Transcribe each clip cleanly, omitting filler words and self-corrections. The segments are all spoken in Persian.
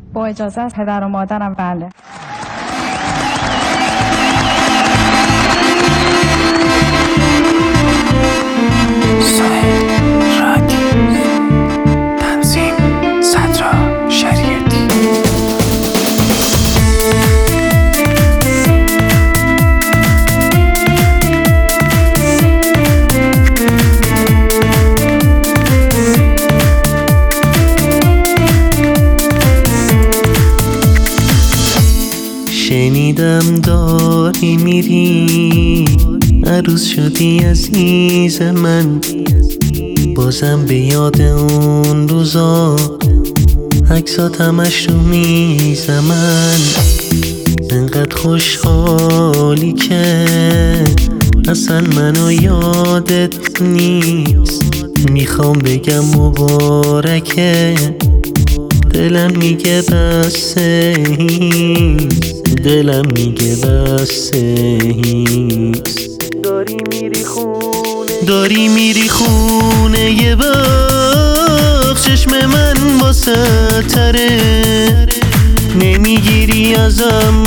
با اجازه از پدر و مادرم. بله. شنیدم داری میری، عروس شدی عزیز من. بازم به یاد اون روزا عکسات همش رو میزم. من انقدر خوشحالی که اصلا منو یادت نیست. میخوام بگم مبارکه، دلم میگه بسه هیست، دلم میگه بسه هیست. داری میری خونه یه وقت، چشم من واسه تره. نمیگیری ازم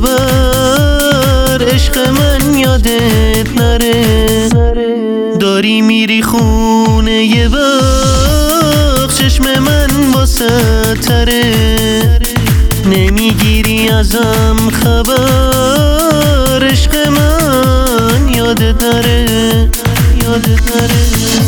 خبر، عشق من یادت نره. داری میری خونه یه وقت، چشم من واسه تره. نمیگیری ازم خبر، عشق من یادت نره، یادت نره.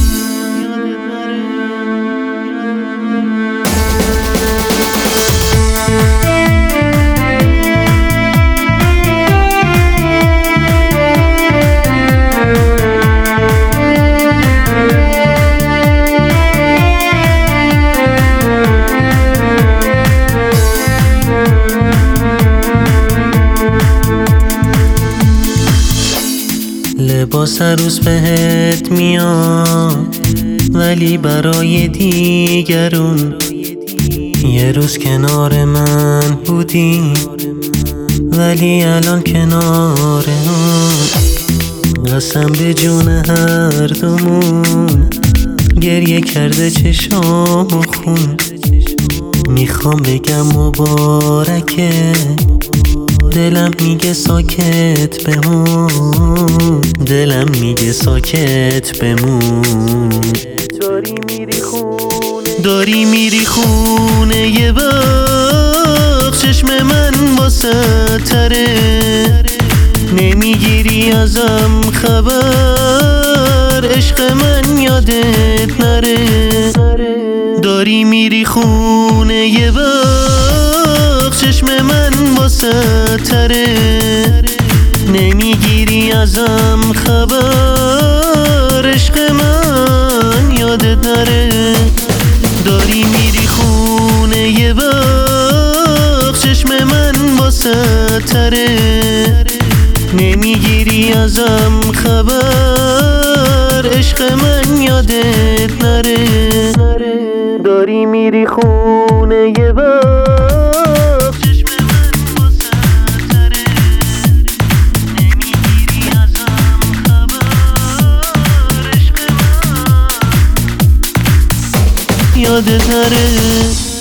لباس عروس بهت میاد، ولی برای دیگرون. یه روز کنار من بودی، ولی الان کنار اون. قسم به جون هر دومون، گریه کرده چشام خون. میخوام بگم مبارکه، دلم میگه ساکت بمون، دلم میگه ساکت بمون. داری میری خونه یه وقت، چشم من واسه تره. نمیگیری ازم خبر، عشق من یادت نره. داری میری خونه یه وقت، چشم من واسه تره. نمیگیری ازم خبر، عشق من یادت نره. داری میری خونه یه وقت، چشم من واسه تره. نمیگیری ازم خبر، عشق من یادت نره. داری میری خونه یه وقت، چشم من واسه تره. نمیگیری ازم خبر، عشق من یادت نره.